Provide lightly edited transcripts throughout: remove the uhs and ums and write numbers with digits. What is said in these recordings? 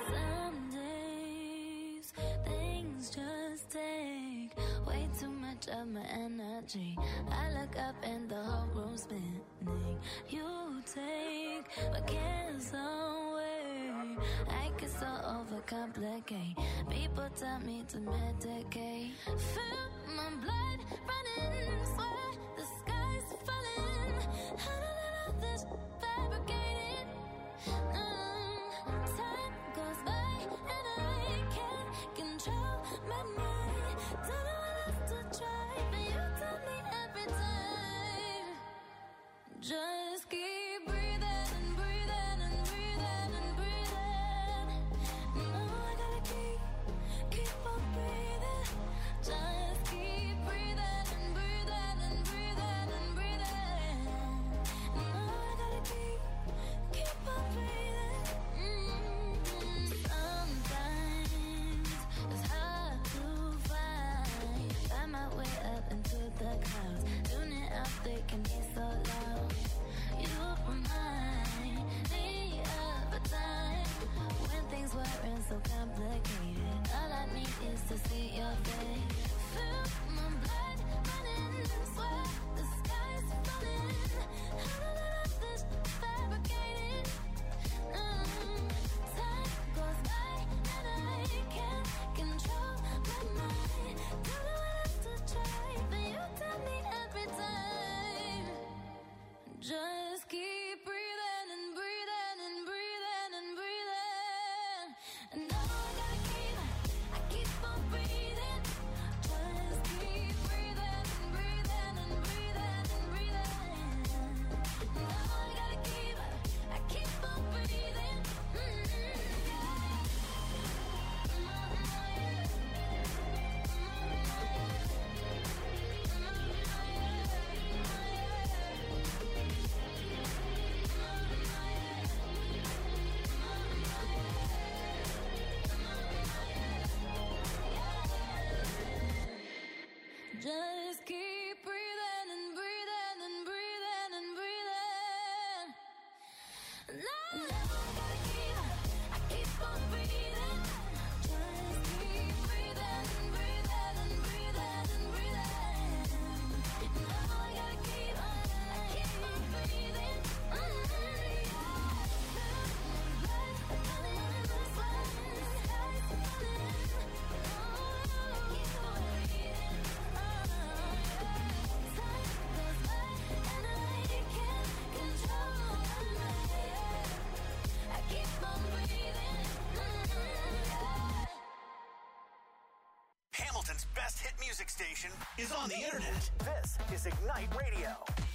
Some days things just take way too much of my energy. I look up and the whole room's spinning. You take my cares away. I get so overcomplicate. People tell me to medicate. Feel my blood running, swear the sky's falling. How to let all this fabricated? Time goes by and I can't control my mind. Don't know what else to try, but you tell me every time. Just keep breathing and breathing and breathing and breathing. No, I gotta keep on breathing. Just keep breathing and breathing and breathing and breathing. No, I gotta keep on breathing. Sometimes it's hard to find my way up into the clouds. Tuning out, they can be so loud. You remind me of a time when things weren't so complicated. All I need is to see your face. Feel my blood running, swear the sky's falling. How to let all this fabricated? Time goes by and I can't control my mind. Don't know what else to try, but you tell me every time. Just keep breathing and breathing and breathing and breathing. And now I gotta keep on breathing. Just keep breathing and breathing and breathing and breathing. Now I gotta keep on breathing. Just keep breathing and breathing and breathing and breathing. Now I gotta keep on breathing. Just keep breathing and breathing and breathing and breathing. Now I gotta keep on breathing. Hamilton's best hit music station is on the internet. This is Ignite Radio.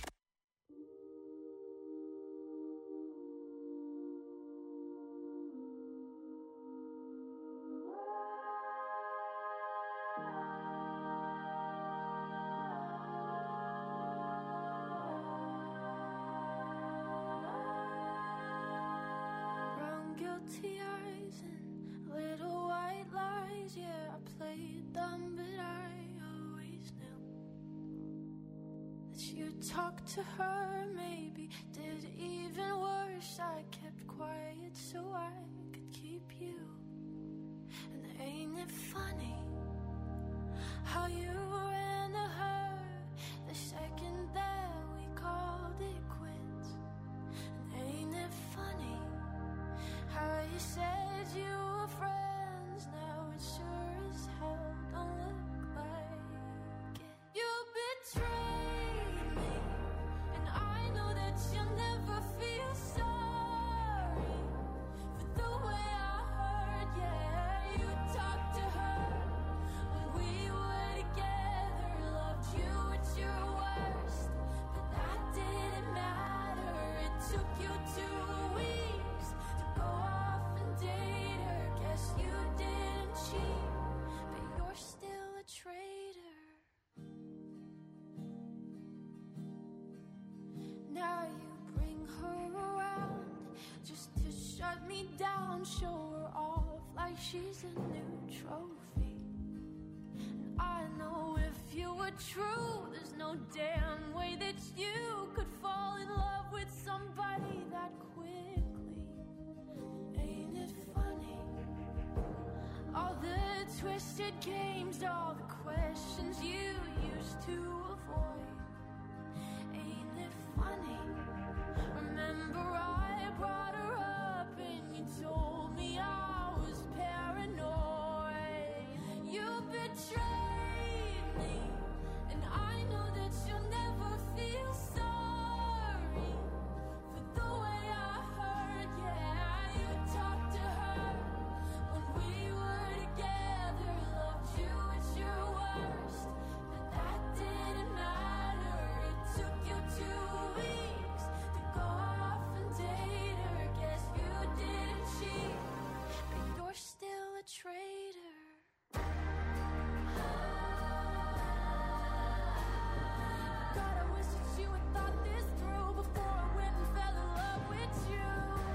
Brown guilty eyes and little white lies. Yeah, I played dumb, but I always knew that you talked to her. Maybe did even worse. I kept quiet so I could keep you. And ain't it funny how you ran to her the second that we called it quits? And ain't it funny how you said you were friends? Now it sure as hell don't look like it. You betrayed me, and I know that you'll never feel sorry for the way I hurt. Yeah, you talked to her when we were together, loved you at your worst, but that didn't matter. It took you 2 weeks to go off and date her. Guess you didn't cheat, but you're still a traitor. Now you bring her around just to shut me down, show her off like she's a new trophy. And I know if you were true, there's no damn way that you could fall in love with somebody that quickly. Ain't it funny twisted games, all the questions you used to avoid. Ain't it funny? Remember I brought her up and you told me I was paranoid. You betrayed me, and I know that you'll never feel sorry for the way I hurt. Yeah, you talked to her when we were together, loved you at your worst, but that didn't matter. It took you 2 weeks to go off and date her. Guess you didn't cheat, but you're still a traitor. God, I wish that you had thought this through before I went and fell in love with you.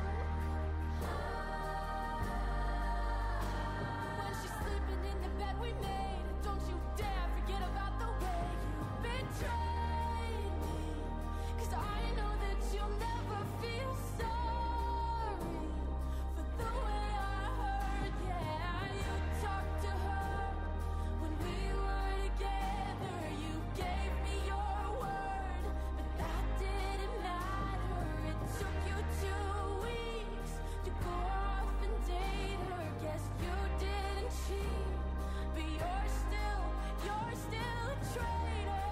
When she's sleeping in the bed we made, don't you dare forget about the way you betrayed me. 'Cause I know that you'll never feel sorry for the way I hurt. Yeah, you talked to her when we were together. You gave me your word, but that didn't matter. It took you 2 weeks to go off and date her. Guess you didn't cheat, but you're still a traitor.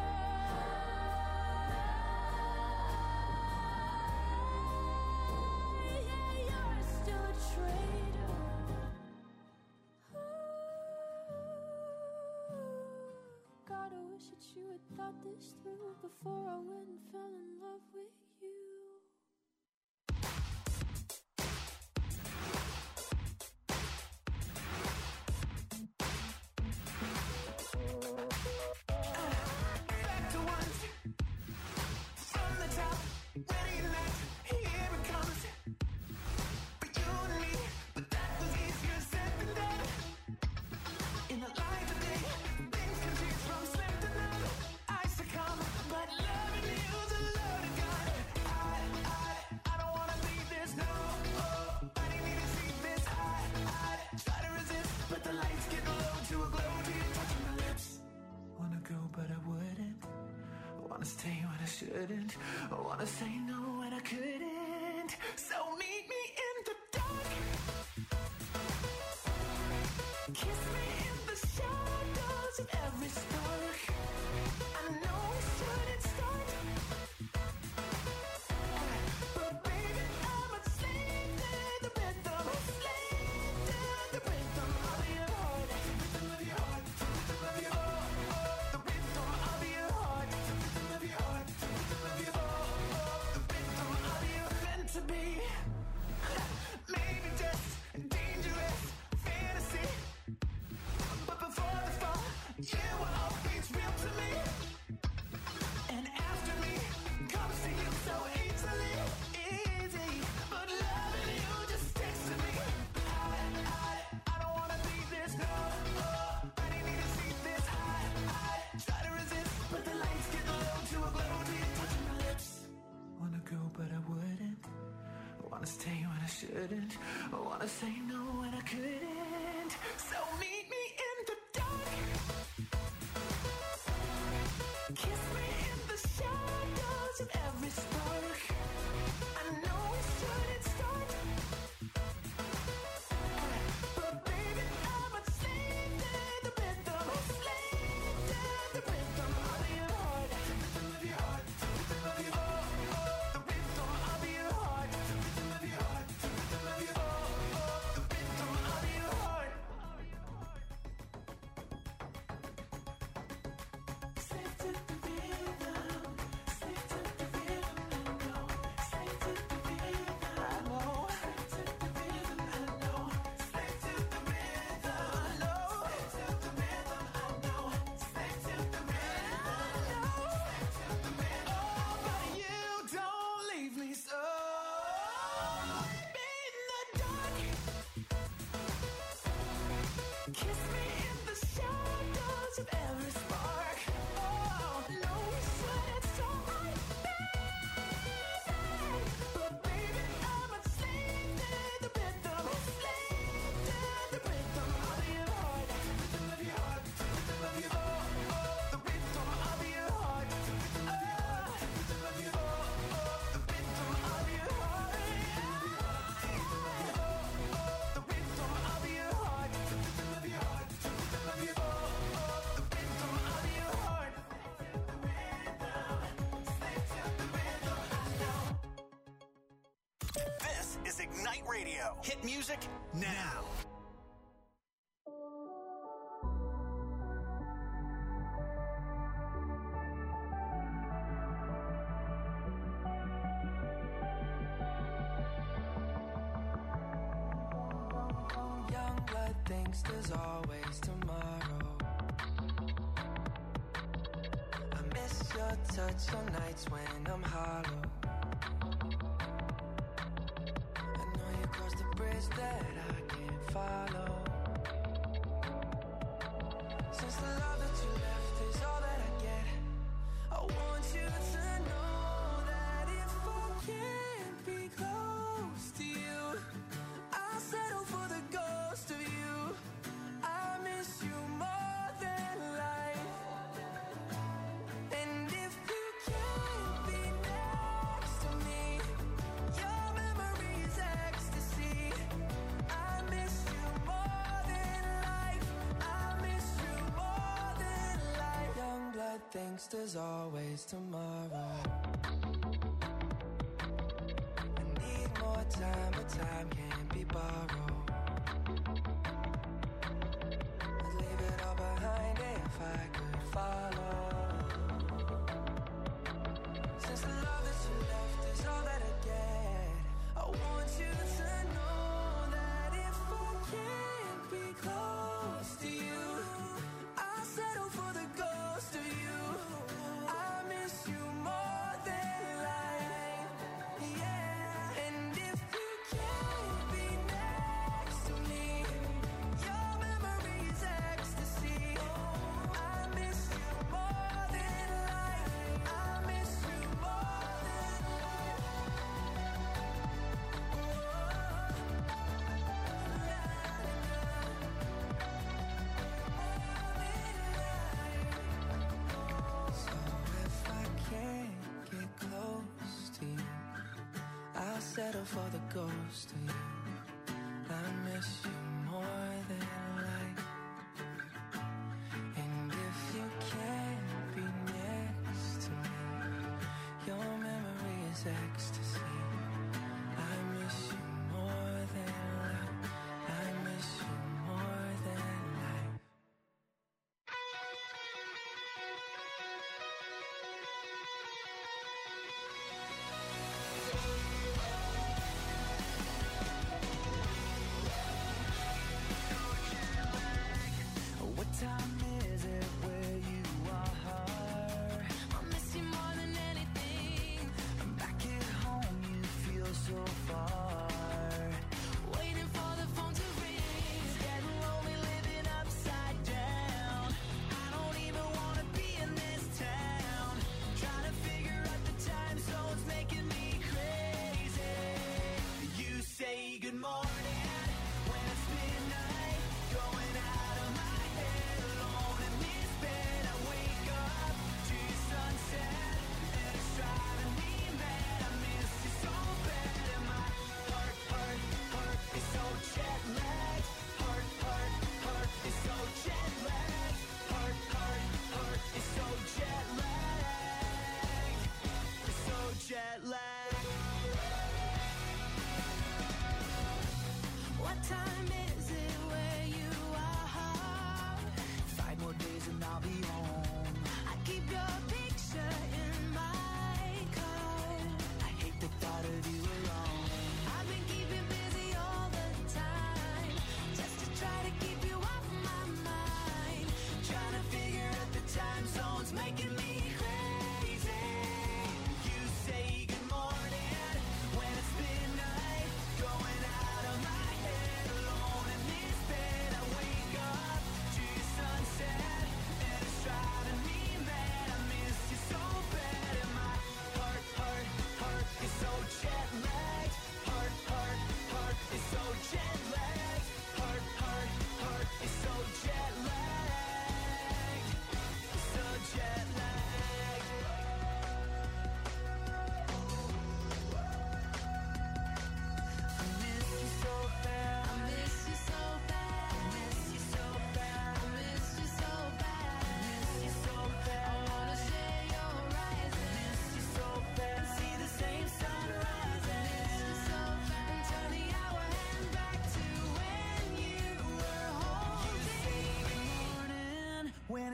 Yeah, you're still a traitor. God, I wish that you had thought this through before I went and fell in love with you. Back to once, from the top, ready and left, here it comes. For you and me, but that was easier said than done. In the light of day, things can change from slim to none. I succumb, but loving you's a loaded gun. I don't wanna leave this, no. Oh, I didn't even see this. I try to resist, but the lights get low to a glow till you're touching my lips. Wanna go, but I wouldn't. Wanna stay when I shouldn't. Wanna say no when I couldn't. So meet me in the dark. Kiss me in the shadows of every spark. I know we shouldn't start, but baby, I'm a slave to the rhythm. Slave to the rhythm of your heart. Rhythm of your heart. Rhythm of your heart. The rhythm of your heart. Rhythm of your heart. Rhythm of your heart. The rhythm of your meant to be. Maybe just dangerous fantasy, but before the fall, you were always real to me. And after me comes to you so easily, easy. But loving you just sticks to me. I don't wanna leave this, no. I didn't even see this. I try to resist, but the lights get low to a glow till you're touching my lips. Wanna go, but I wouldn't. Wanna stay when I shouldn't. Wanna say no when I couldn't. So meet me in the dark. Kiss me in the shadows of every spark. I know we shouldn't start, but baby, I'm a slave to the rhythm. Slave to the rhythm of your heart. Rhythm of your heart. Rhythm of your heart. The rhythm of your heart. Rhythm of your heart. Rhythm of your heart. The rhythm of your heart. is Ignite Radio. Hit music now. Young blood thinks there's always tomorrow. I miss your touch on nights when I'm hollow. I know you crossed the bridge that I can't follow. Since the love that you left is all that I get, I want you to know that if I can't be close to you, I'll settle for the ghost of you. I miss you more than life. And if you can't be next to me, your memory's ecstasy. I miss you more than life. I miss you more than life. Young blood thinks there's always tomorrow. I need more time, but time can't be borrowed. I'd leave it all behind if I could follow. Since the love that you left is all that I get, I want you to know that if I can't be close to you, I'll settle for the ghost of you. I miss you more than life. Yeah. And if you can't be next to me, your memory's ecstasy. I miss you more than life. I miss you more than life. So if I can't get close to you, I'll settle for the ghost of you. I miss you more than life. And if you can't be next to me, your memory is ecstasy. I miss you more than life. I miss you more than life. What time is it where you are? I miss you more than anything. Back at home you feel so far. Waiting for the phone to ring. It's getting lonely living upside down. I don't even wanna be in this town. Trying to figure out the time zones making me crazy. You say good morning when it's midnight. Going out of my head alone in this bed. I wake up to your sunset and it's driving me mad. I miss you so bad and my heart is so jet lagged. Heart is so jet lagged. Heart is so jet lagged. It's so jet lagged. What time is it where you are? 5 more days and I'll be home. I keep your picture in my car. I hate the thought of you alone. I've been keeping busy all the time, just to try to keep you off my mind. Trying to figure out the time zones making me crazy. You say good morning when it's midnight. Going out of my head alone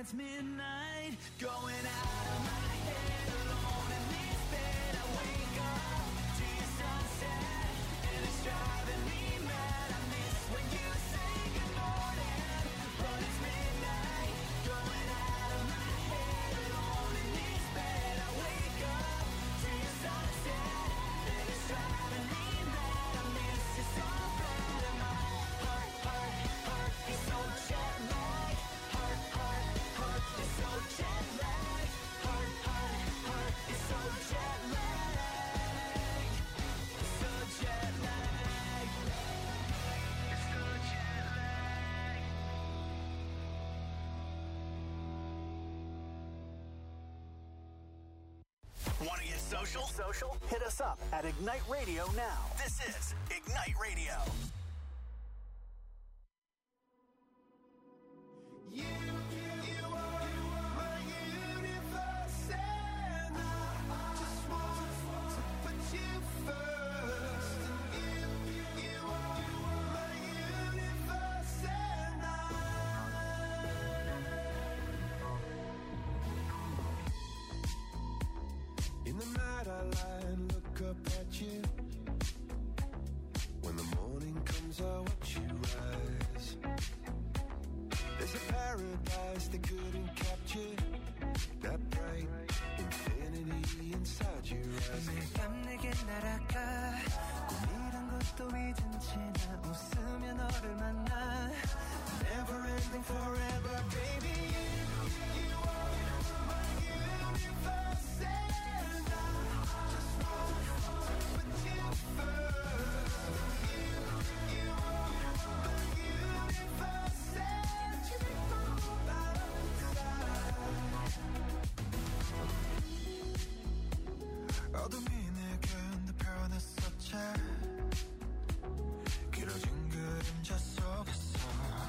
it's midnight, going out of my head, alone in this bed. I wake up to your sunset, and it's driving me mad. I miss when you say good morning, but it's midnight, going out of my head, alone in this bed. I wake up to your sunset, and it's driving me mad. I miss you so bad, and my heart is so jet lagged. Heart is so jet lagged. Heart is so jet lagged. So jet lagged. It's so jet lagged. Want to get social? Social? Hit us up at Ignite Radio now. This is Ignite Radio. You are my universe, and I just want to put you first. You are my universe, and in the night I lie and look up at you. When the morning comes, I watch you rise. There's a paradise they couldn't capture, that bright infinity inside your eyes. 매일 밤 내게 날아가 꿈이란 것도 잊은 채 나 웃으며 너를 만나. Never ending forever, baby. You are my universe, and I just want to put you first. You are my universe, and you make my whole life inside. 어둠이 내게 내 변했었지. 길어진 그림자 속에서.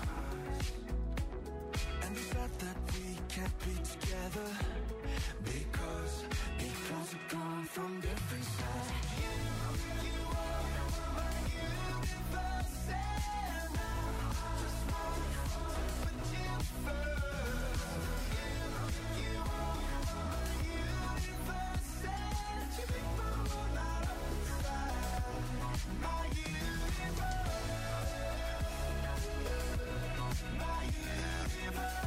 And you said that we can't be together because we're gone from different sides. You are my universe, and I just want to put you first. You are my universe, and you make my whole life inside. My universe, my universe.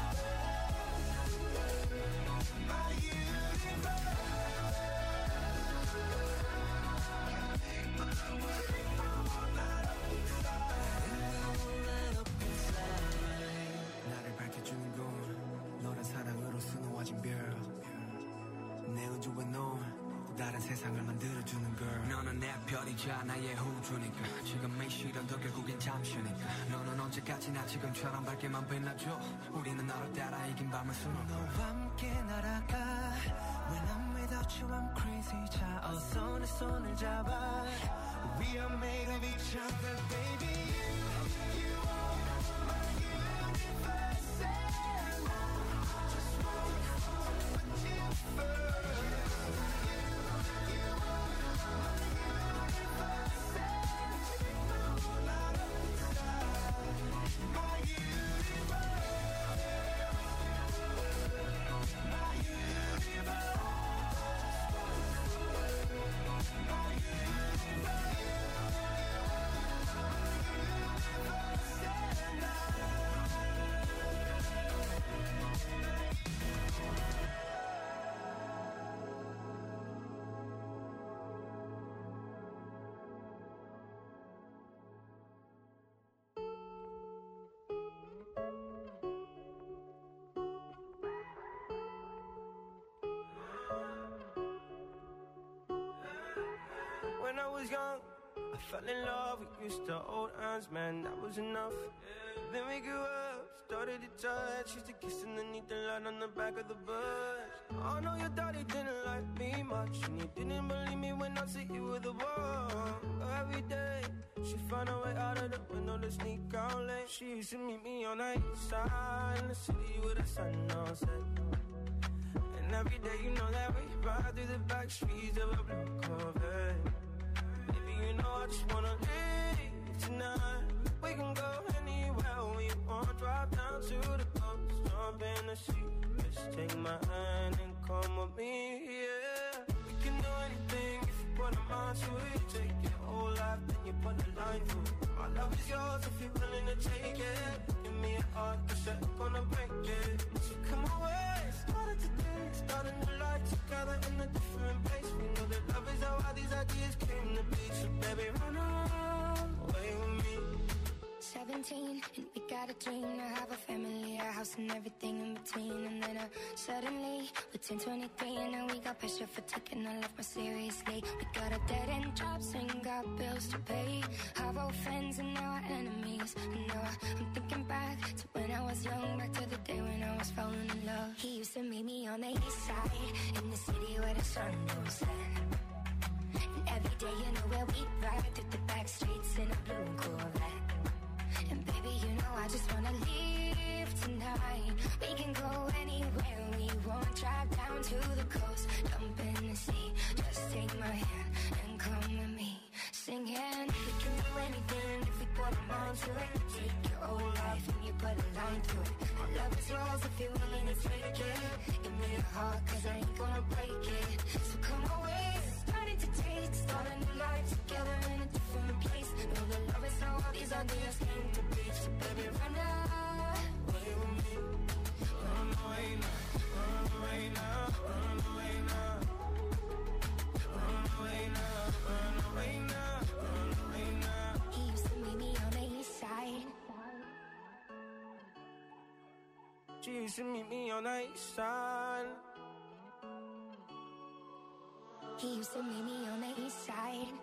나를 밝혀주는 건 너란 사랑으로 수놓아진 별. 내 우주에 넌 다른 세상을 만들어주는 걸. 너는 내 별이자 나의 우주니까. 지금의 시련도 결국엔 잠시니까. 너는 언제까지나 지금처럼 밝게만 빛나줘. 우리는 너를 따라 이긴 밤을 수놓고 너와 함께 날아가. When I'm without you I'm crazy. 자 어서 내 손을 잡아. We are made of each other, baby. You are my universe, and I just want to put you first. You are my universe, and you make my whole life inside. My universe, my universe. When I was young, I fell in love. We used to hold hands, man, that was enough. Then we grew up, started to touch. Used to kiss underneath the light on the back of the bus. I know your daddy didn't like me much, and he didn't believe me when I said you were the one. Every day, she found a way out of the window to sneak out late. She used to meet me on the east side in the city with the sun on set. And every day, you know that we ride through the back streets of a blue Corvette. Baby, you know I just wanna leave tonight. We can go anywhere we want. Drive down to the coast, jump in wanna see. Just take my hand and come with me, yeah. We can do anything if you put a mind to it. Take your whole life, then you put a line through it. My love is yours if you're willing to take it. Give me a heart, 'cause I'm gonna break it. So come away, started today, start a new life together in a different place. We know that love is how all these ideas came to be. So baby, run away with me. 17, and we got a dream to have a family, a house and everything in between. And then suddenly, we're 10, 23, and now we got pressure for taking our life more seriously. We got a dead-end jobs and got bills to pay. Our old friends and now our enemies. And now I'm thinking back to when I was young, back to the day when I was falling in love. He used to meet me on the east side, in the city where the sun don't set. And every day, you know where we'd ride through the back streets in a blue Corvette. And baby, you know I just wanna leave tonight. We can go anywhere we want. Drive down to the coast, jump in the sea. Just take my hand and come with me. Singing, we can do anything if we put a mind to it. Take your whole life and you put a line through it. My love is yours if you're willing to take it. Give me a heart, 'cause I ain't gonna break it. So come away, starting to taste, start a new life together in a different place. Know that love is how all these ideas came to be. So baby, run away with me. Run away now, run away now, run away now. Run away now, run away now, run away now. He used to meet me on the east side. She used to meet me on the east side. He used to meet me on the east side.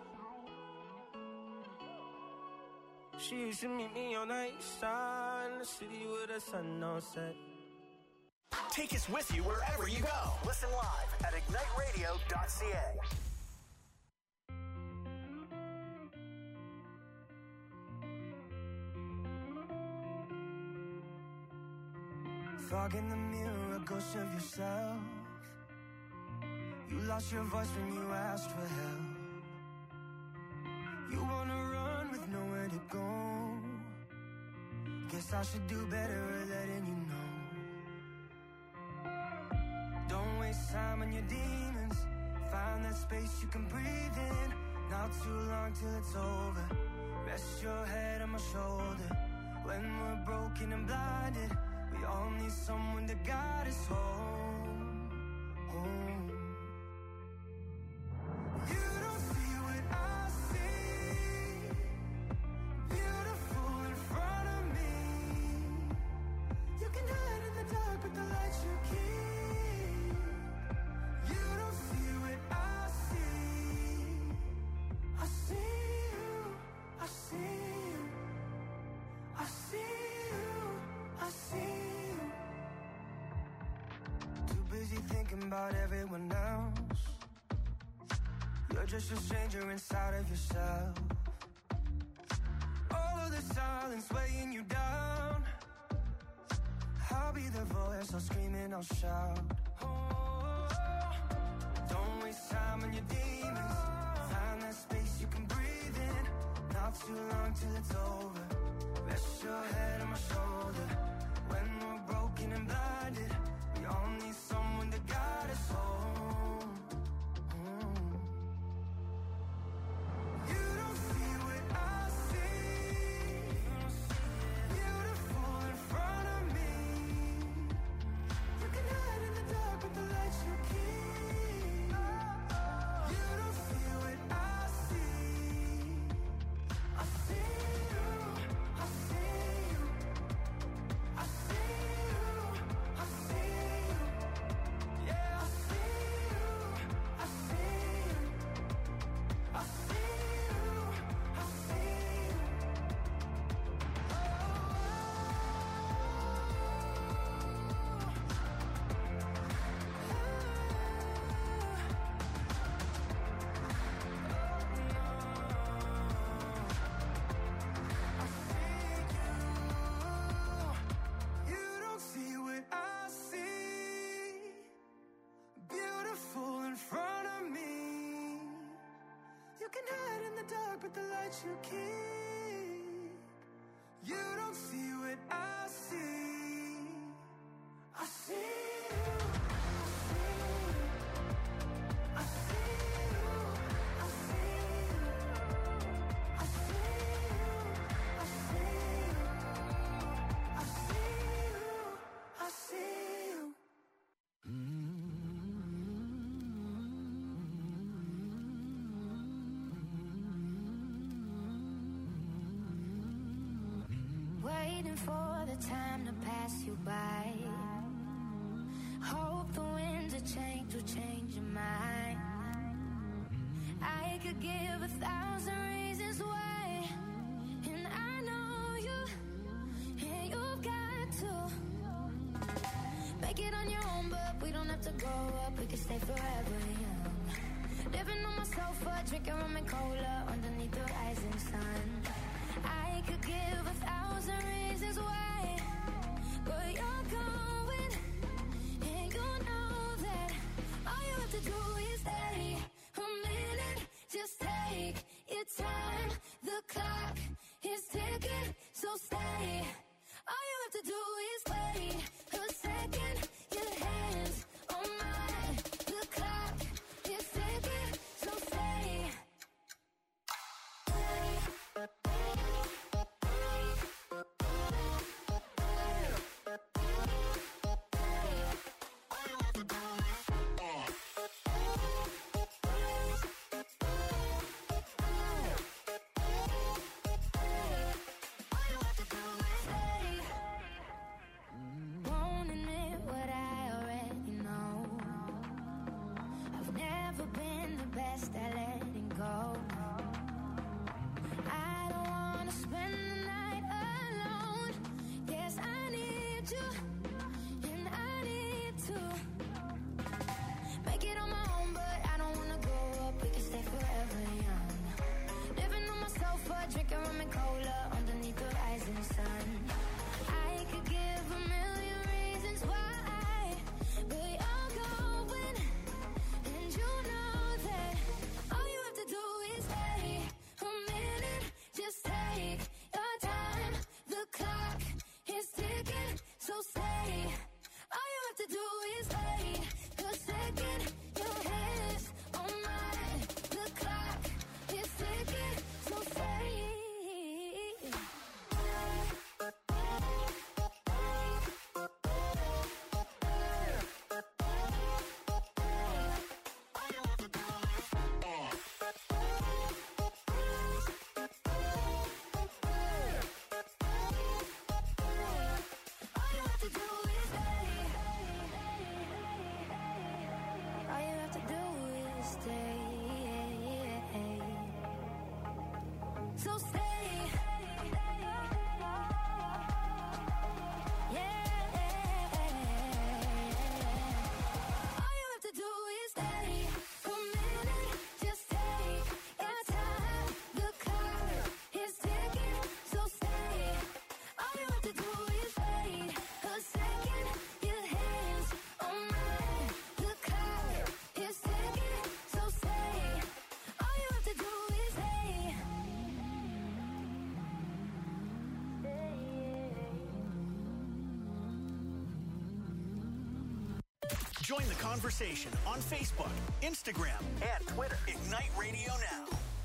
She used to meet me on the east side, in the city where the sun don't set. Take us with you wherever you go. Listen live at igniteradio.ca. Fog in the mirror, a ghost of yourself. You lost your voice when you asked for help. You wanna run with nowhere to go. Guess I should do better at letting you know. Don't waste time on your demons. Find that space you can breathe in. Not too long till it's over. Rest your head on my shoulder. When we're broken and blinded, we all need someone to guide us home. Home. You don't see what I see. Beautiful in front of me. You can hide in the dark with the lights you keep. You don't see what I see. I see you. I see you. I see you. I see you. Too busy thinking about everyone else. You're just a stranger inside of yourself. All of the silence weighing you down. I'll be the voice, I'll scream and I'll shout. Oh, don't waste time on your demons. Find that space you can breathe in. Not too long till it's over. Rest your head on my shoulder. When we're broken and blinded, we all need someone to guide us home. You don't see what I see. Beautiful in front of me. You can hide in the dark with the lights you keep. You don't see what I see. I see you. I see you. I see you. I see you. Yeah, I see you. I see you. I see you. I see you. You don't see what I see. Beautiful in front of me. You can hide in the dark with the lights you keep. You don't see what I see. I see waiting for the time to pass you by. Hope the winds of change will change your mind. I could give 1,000 reasons why, and I know you, and you've got to make it on your own, but we don't have to grow up, we can stay forever young. Living on my sofa, drinking rum and cola underneath the rising sun. I could give 1,000 reasons why, but you're going, and you know that all you have to do is stay a minute. Just take your time, the clock is ticking, so stay. All you have to do is wait a second, your hands on mine, the clock is ticking, so stay. Won't admit what I already know. I've never been the best at letting go. I don't wanna spend the night alone. Yes, I need you, and I need to make it on my own, but I don't wanna grow up, we can stay forever young. Living on my sofa, drinking rum and cola underneath the rising sun. I could give 1,000,000 reasons why, but you're going, and you know that all you have to do is stay a minute. Just take your time, the clock is ticking, so stay. All you have to do is wait a second, your hands on mine, the clock is ticking, so stay. All you have to do is stay. All you have to do is stay. So stay. Yeah. All you have to do is stay a minute. Just take your time. The clock is ticking, so stay. All you have to do is wait a second. Your hands on mine. The clock is ticking, so stay. All you have to do is stay. Join the conversation on Facebook, Instagram, And Twitter. Ignite Radio Now.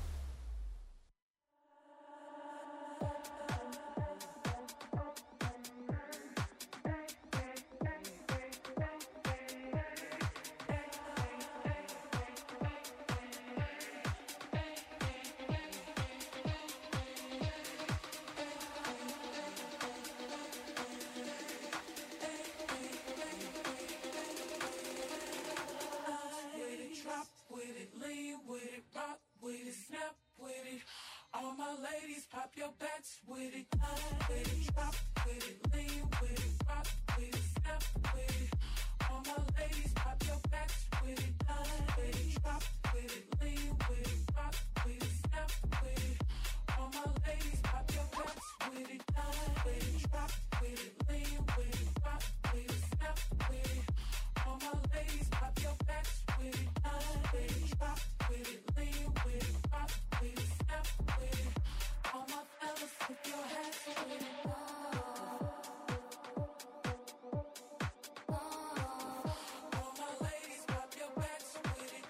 With it, drop with it, lean with it, rock with it, snap with it. All my ladies, pop your backs with it. With it, drop with it, lean with it, rock with it, snap with it. All my ladies, pop your backs with it. With it, drop with it, lean with it, rock with it, snap with it. All my ladies, pop your backs with it. With it, drop with it, lean with it, rock with it, snap with it. All my ladies, pop your backs with it. With it, drop with it, lean with it, rock with it, snap with it. All my fellas, put your hands with it. All my ladies, pop your backs with it.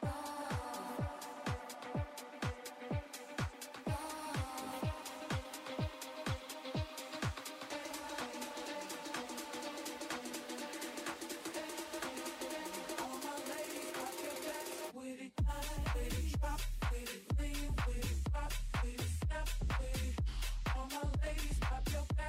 All my ladies, pop your backs with it. With it, drop with it, lean with it, rock with it, snap with it. All my ladies, pop your backs.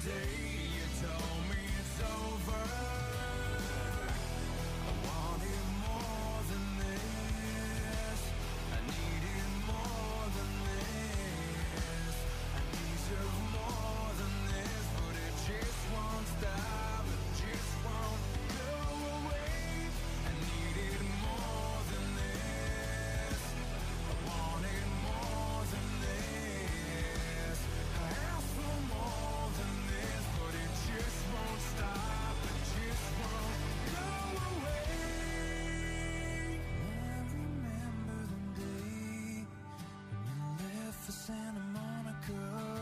day you told me it's over. I wanted more than this. I needed more than this. I deserve more than this, but it just won't stop. It just won't go away. I needed more than this. I wanted more than this. I asked for more than this, but it just won't stop. It just won't go away. I remember the day when you left for Santa Monica.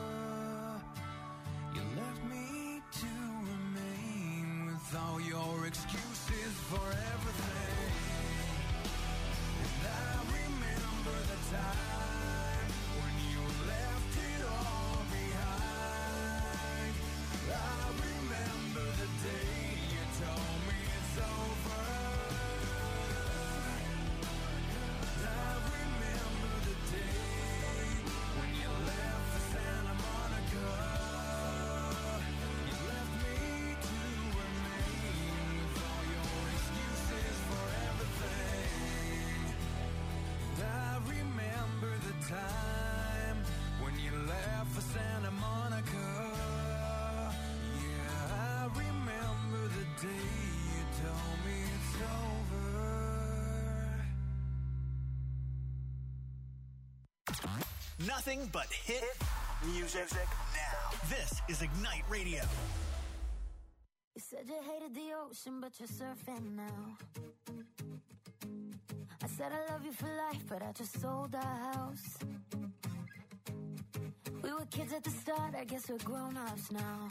You left me to remain with all your excuses for everything. And I remember the time when you left it all behind. I remember the day you told me it's over. I remember the day when you left for Santa Monica. You left me to remain with all your excuses for everything. And I remember the time when you left for Santa Monica. Yeah, I remember the day you told me it's over. Nothing but hit music now. This is Ignite Radio. You said you hated the ocean, but you're surfing now. I said I love you for life, but I just sold our house. We were kids at the start, I guess we're grown-ups now.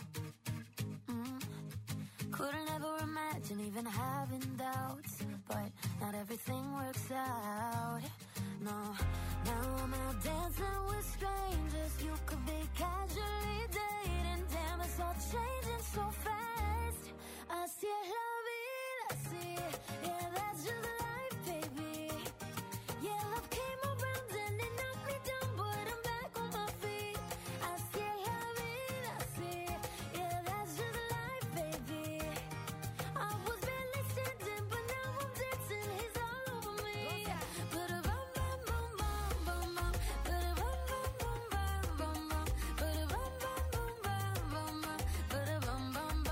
Couldn't ever imagine even having doubts, but not everything works out. No, now I'm out dancing with strangers. You could be casually dating. Damn, it's all changing so fast. I see la vida, see. Yeah, that's just life, baby. Yeah, love came around and it knocked me down, but I'm back on my feet. I see la vida, see. Yeah, that's just life, baby. I was barely standing, but now I'm dancing. He's all over me. But a bum bum bum bum bum bum. But a bum bum bum bum bum bum. But a bum bum bum bum bum bum. But a bum bum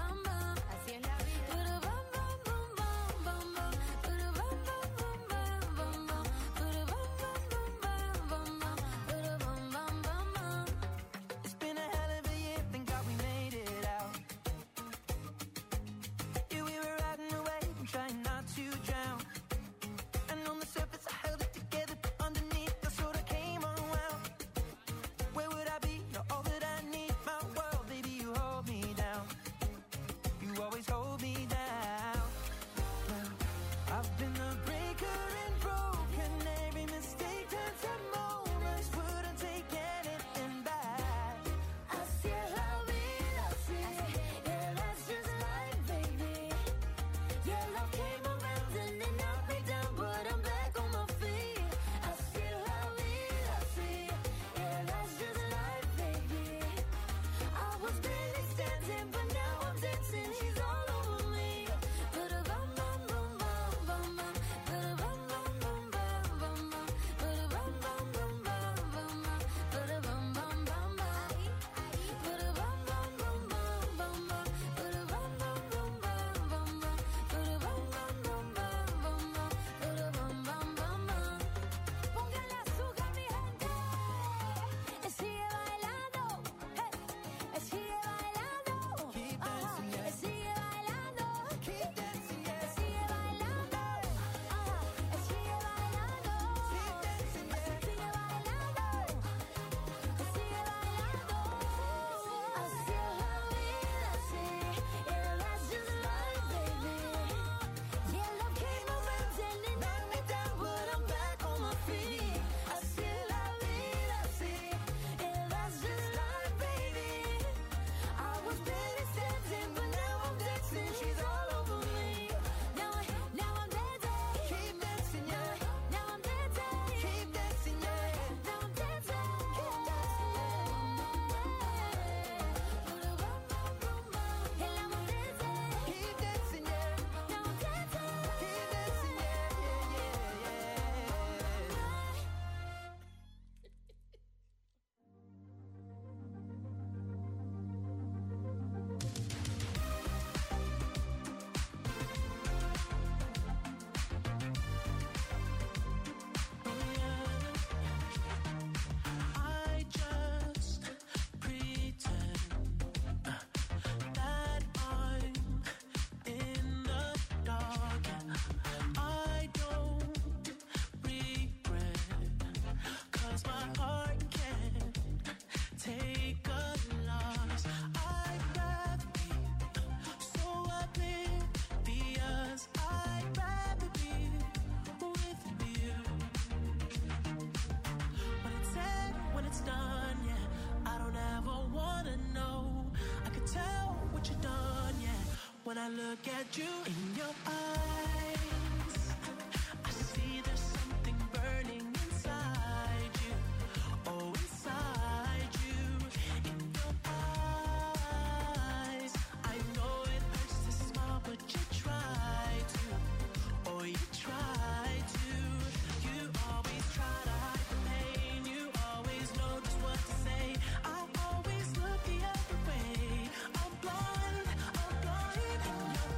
I look at you in your eyes, I see there's something burning inside you. Oh, inside you, in your eyes. I know it hurts to smile, but you try to. Oh, you try to. You always try to hide the pain. You always know just what to say. I always look the other way. I'm blind in your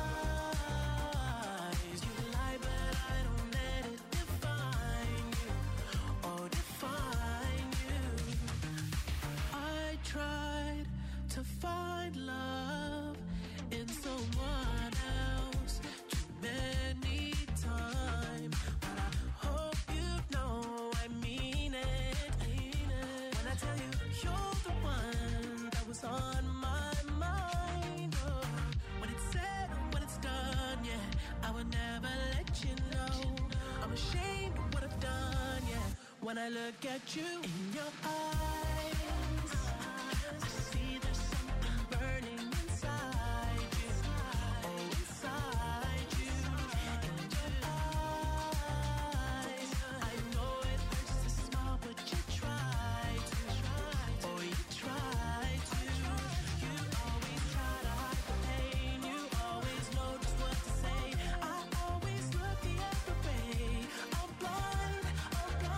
eyes. You lie, but I don't let it define you. Oh, define you. I tried to find love in someone else too many times, but I hope you know I mean it. When I tell you you're the one that was on my mind. Oh, when it's said and when it's done, yeah, I would never let you know. I'm ashamed of what I've done, yeah. When I look at you in your eyes, I see there's something burning inside you. Oh, inside you, in your eyes. I know it hurts to smile, but you try to. Oh, you try to. You always try to hide the pain. You always know just what to say. I always look the other way. I'm blind in your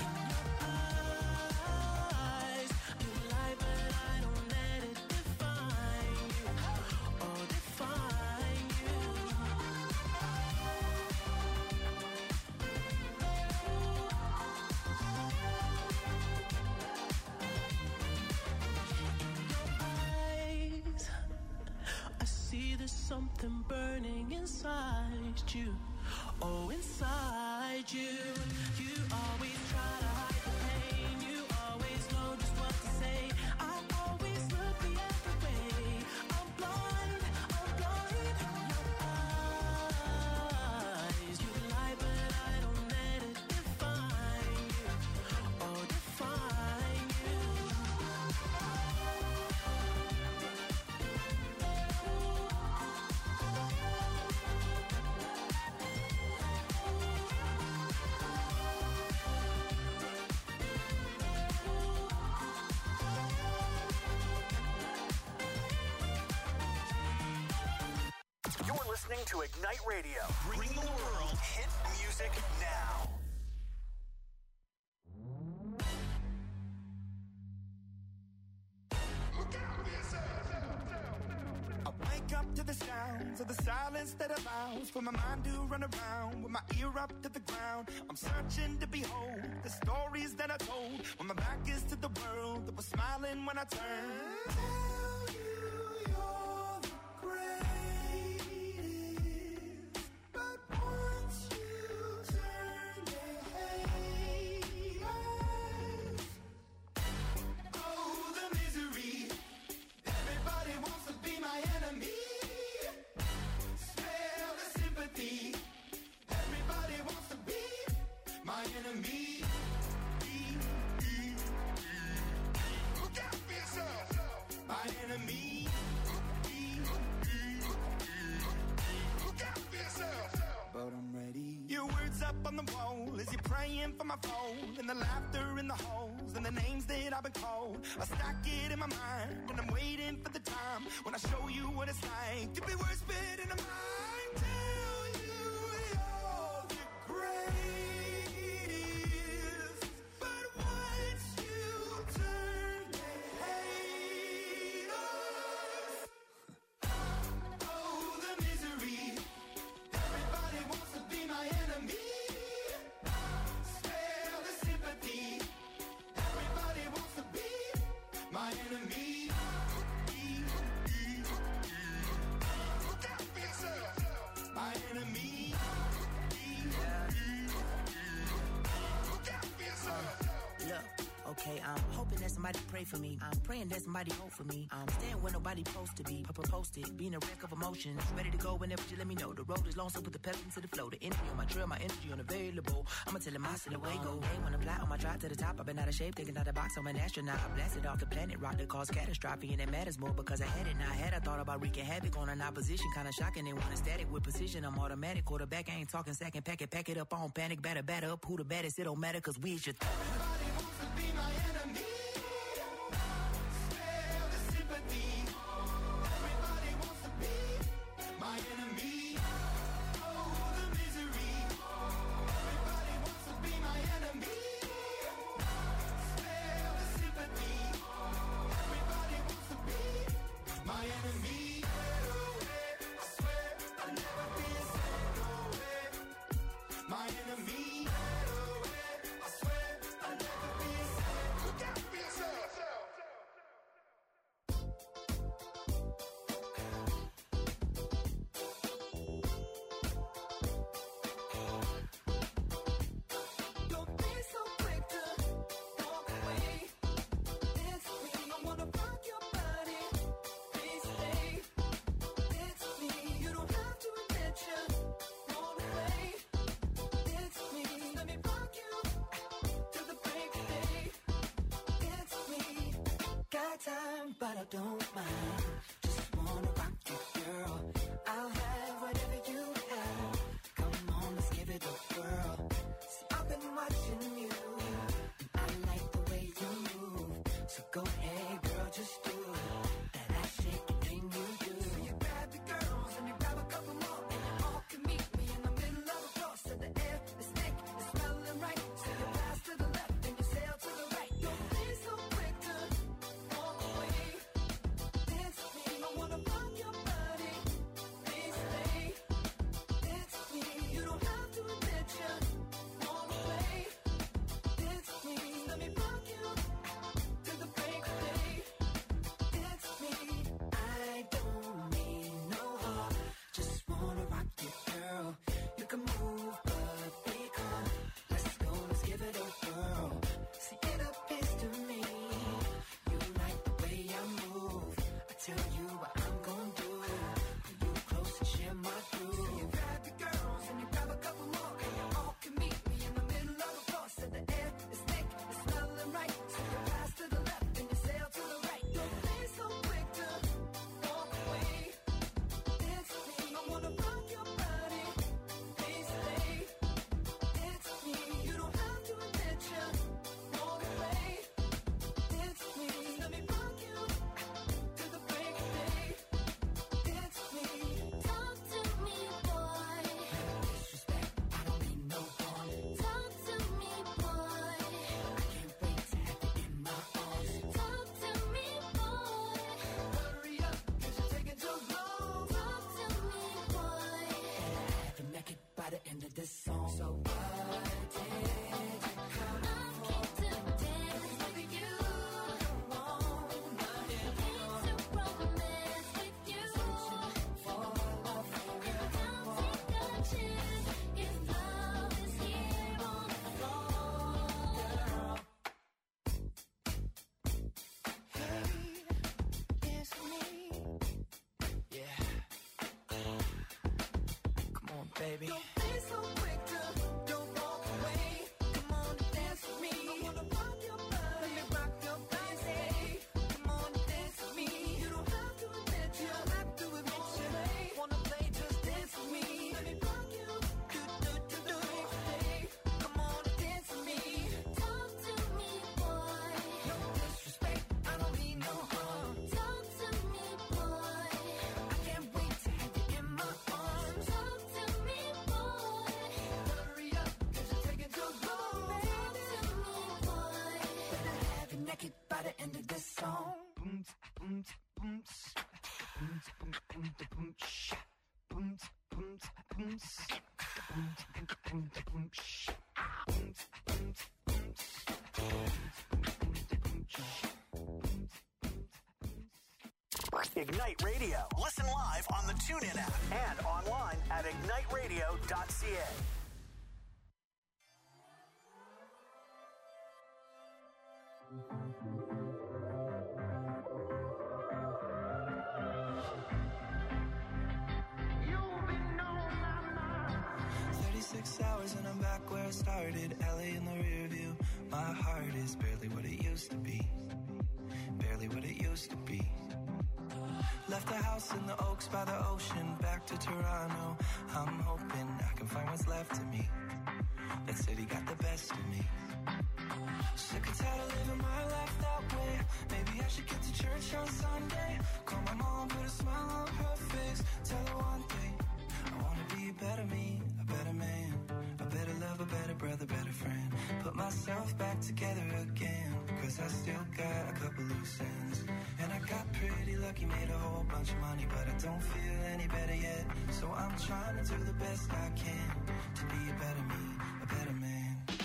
eyes. You lie, but I don't let it define you. Oh, define you. Eyes, I see there's something burning inside you. Oh, inside you. You always try to hide the pain. You always know just what to say. I always look the other way. I'm blind in your eyes. You lie, but I don't let it define you. Oh, define you. You're listening to Ignite Radio, bringing the world hit music now. I wake up to the sounds of the silence that allows for my mind to run around with my ear up to the ground. I'm searching to behold the stories that I told when my back is to the world that was smiling when I turned. Tell you you're the greatest, but once you turn, they hate us. Oh, the misery. Everybody wants to be my enemy. Smell the sympathy. Everybody wants to be my enemy. Look out for yourself. My enemy. Look out for yourself. But I'm ready. Your words up on the wall as you're praying for my phone, and the laughter in the halls and the names that I've been called. I stack it in my mind and I'm waiting for the time when I show you what it's like to be worse fit in a mind. Tell you you're the greatest, but once you turn, they hate us. Oh, the misery. Everybody wants to be my enemy. Spare the sympathy. Everybody wants to be my enemy. Look out for yourself. My somebody pray for me. I'm praying that somebody hope for me. I'm staying where nobody supposed to be. Posted, being a wreck of emotions. Ready to go whenever you let me know. The road is long, so put the pedal into the flow. The energy on my trail, my energy unavailable. I'ma tell him I still away go. Hey, when I fly on my drive to the top, I've been out of shape, thinking out the box. I'm an astronaut. I blasted off the planet, rock that caused catastrophe, and it matters more because I had it. Now I had I thought about wreaking havoc on an opposition, kinda shocking. They want a static with precision. I'm automatic, quarterback. I ain't talking second packet, pack it up on panic, batter up. Who the baddest? It don't matter, cause we is your Everybody wants to be my enemy. Spare the sympathy. Everybody wants to be my enemy. Oh, the misery. Everybody wants to be my enemy. Spare the sympathy. Everybody wants to be my enemy. I swear I'll never be a second away. My enemy. But I don't mind. Just wanna rock you, girl. I'll have whatever you have. Come on, let's give it a whirl. See, I've been watching you, and I like the way you move. So go ahead, girl, just do that ass shaking thing you do. So you grab the girls and you grab a couple more, and you all can meet me in the middle of the floor. So the air is thick, it's smelling right. So you pass to the left and you sail to the right. Don't be so quick to walk away. Baby. Don't be so quick to don't walk away. Come on and dance with me. I wanna rock your body. Let me rock your body. Come on and dance with me. You don't have to admit you. Don't have to admit you. Wanna play? Just dance with me. Let me rock you. Do. Come on and dance with me. Talk to me, boy. No disrespect. I don't mean no harm. Talk to me, boy. I can't wait to have you in my arms. Talk to me, boy. Hurry up, 'cause you're taking too long. Talk to me, boy. Better have you naked by the end of this song. Ignite Radio. Listen live on the TuneIn app and online at igniteradio.ca. hours and I'm back where I started. LA in the rear view. My heart is barely what it used to be. Barely what it used to be. Left the house in the Oaks by the ocean. Back to Toronto. I'm hoping I can find what's left of me. That city got the best of me. Sick and tired of living my life that way. Maybe I should get to church on Sunday. Call my mom, put a smile on her face. Tell her one thing, I wanna be a better me, a better man, a better lover, better brother, better friend. Put myself back together again, cause I still got a couple loose ends. And I got pretty lucky, made a whole bunch of money, but I don't feel any better yet. So I'm trying to do the best I can to be a better me, a better man.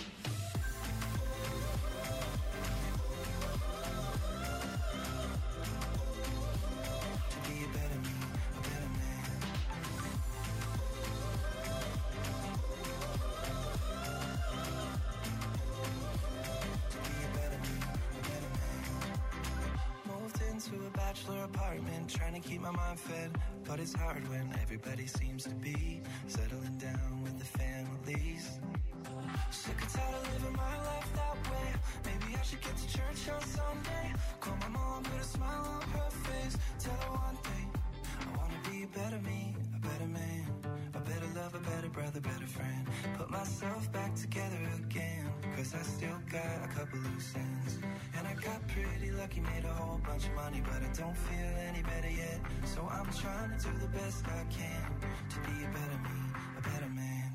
To a bachelor apartment, trying to keep my mind fed, but it's hard when everybody seems to be settling down with the families. Sick and tired of living my life that way. Maybe I should get to church on Sunday. Call my mom, put a smile on her face. Tell her one thing, I wanna be a better me, a better man, a better lover, better brother, better friend. Put myself back together again, cause I still got a couple loose ends. And I got pretty lucky, made a whole bunch of money, but I don't feel any better yet. So I'm trying to do the best I can to be a better me, a better man.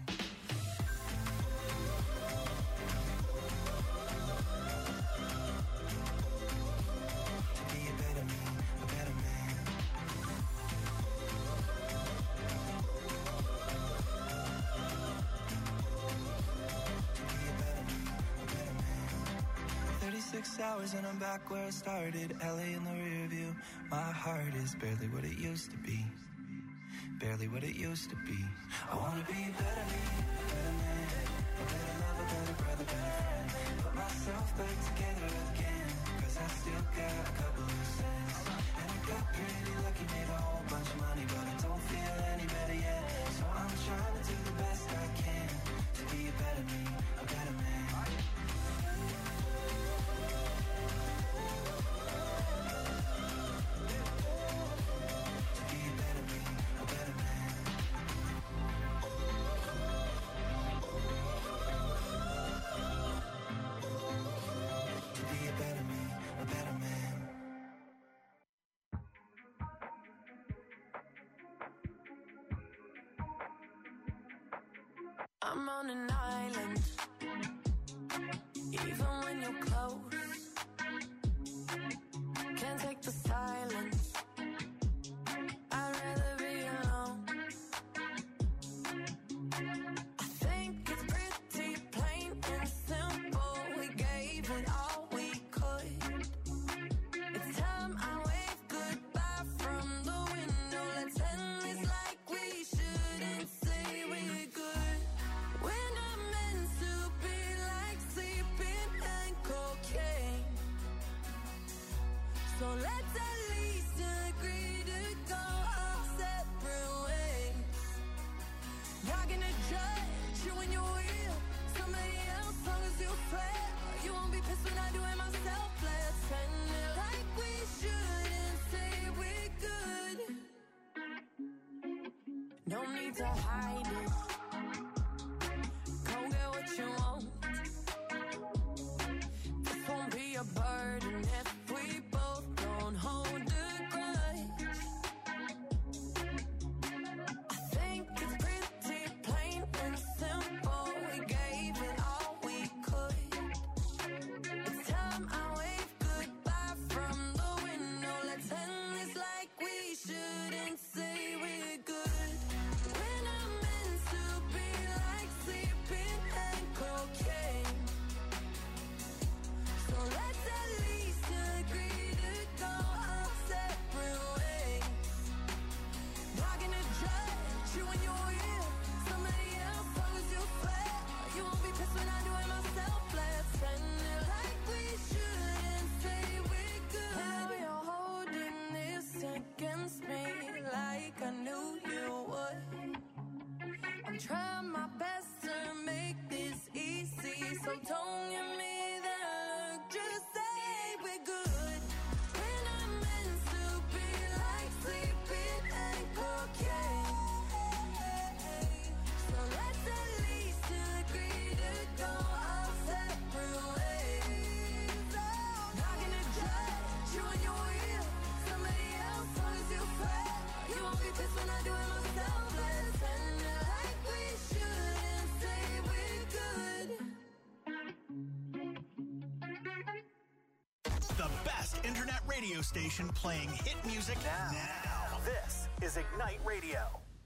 To be a better me, a better man. To be a better me, a better man. 36 hours and I'm back where I started. LA in the rear view. My heart is barely what it used to be. Barely what it used to be. I wanna be a better me, a better man, a better lover, better brother, better friend. Put myself back together again, cause I still got a couple loose ends. And I got pretty lucky, made a whole bunch of money, but I don't feel any better yet. So I'm trying to do the best I can to be a better me, a better man. I'm on an island, even when you're close. Can't take the silence, I'd rather be alone. I think it's pretty plain and simple. We gave it all we could. It's time I wave goodbye from the window. Let's end this like we shouldn't say we're good. We're not meant to be like sleeping and cocaine. So let's at least agree to go our separate ways. Not gonna judge you when you're real. Somebody else, long as you swear. You won't be pissed when I do it myself. Let's end it like we shouldn't say we're good. No need to hide it. Go get what you want. This won't be a burden if we both don't hold a grudge. I think it's pretty plain and simple. We gave it all we could. It's time I wave goodbye from the window. Let's end this like we shouldn't say we're good. We're not meant to be like sleeping and cocaine. So let's at least agree to go our separate ways. Not gonna judge you when you're real. Somebody else, long as you swear. You won't be pissed when I do it myself. Let's end it like we shouldn't say we're good. Now you're holding this against me like I knew you would. I'm trying my best to make internet radio station playing hit music now. This is Ignite Radio.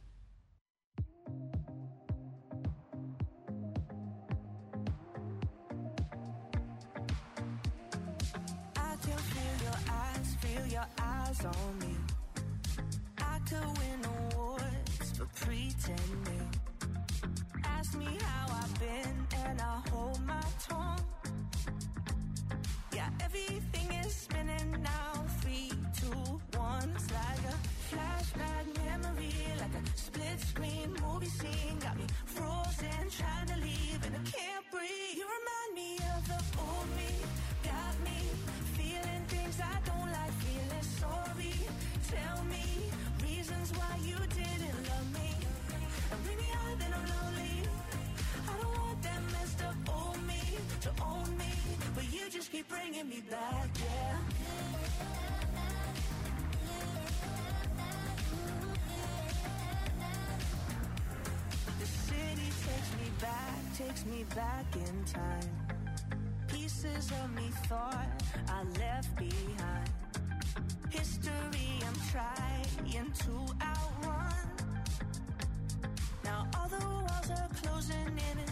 I can feel your eyes on me. I could win awards for pretending. Ask me how I've been and I hold my tongue. Yeah, everything is spinning now. 3, 2, 1. It's like a flashback memory, like a split screen movie scene. Got me frozen, trying to leave and I can't breathe. You remind me of the old me. Got me feeling things I don't like, feeling sorry. Tell me reasons why you didn't love me. And bring me out, then I'm lonely. I don't want that messed up old me to own me, but you just keep bringing me back, yeah. The city takes me back in time. Pieces of me thought I left behind. History I'm trying to outrun. Now all the walls are closing in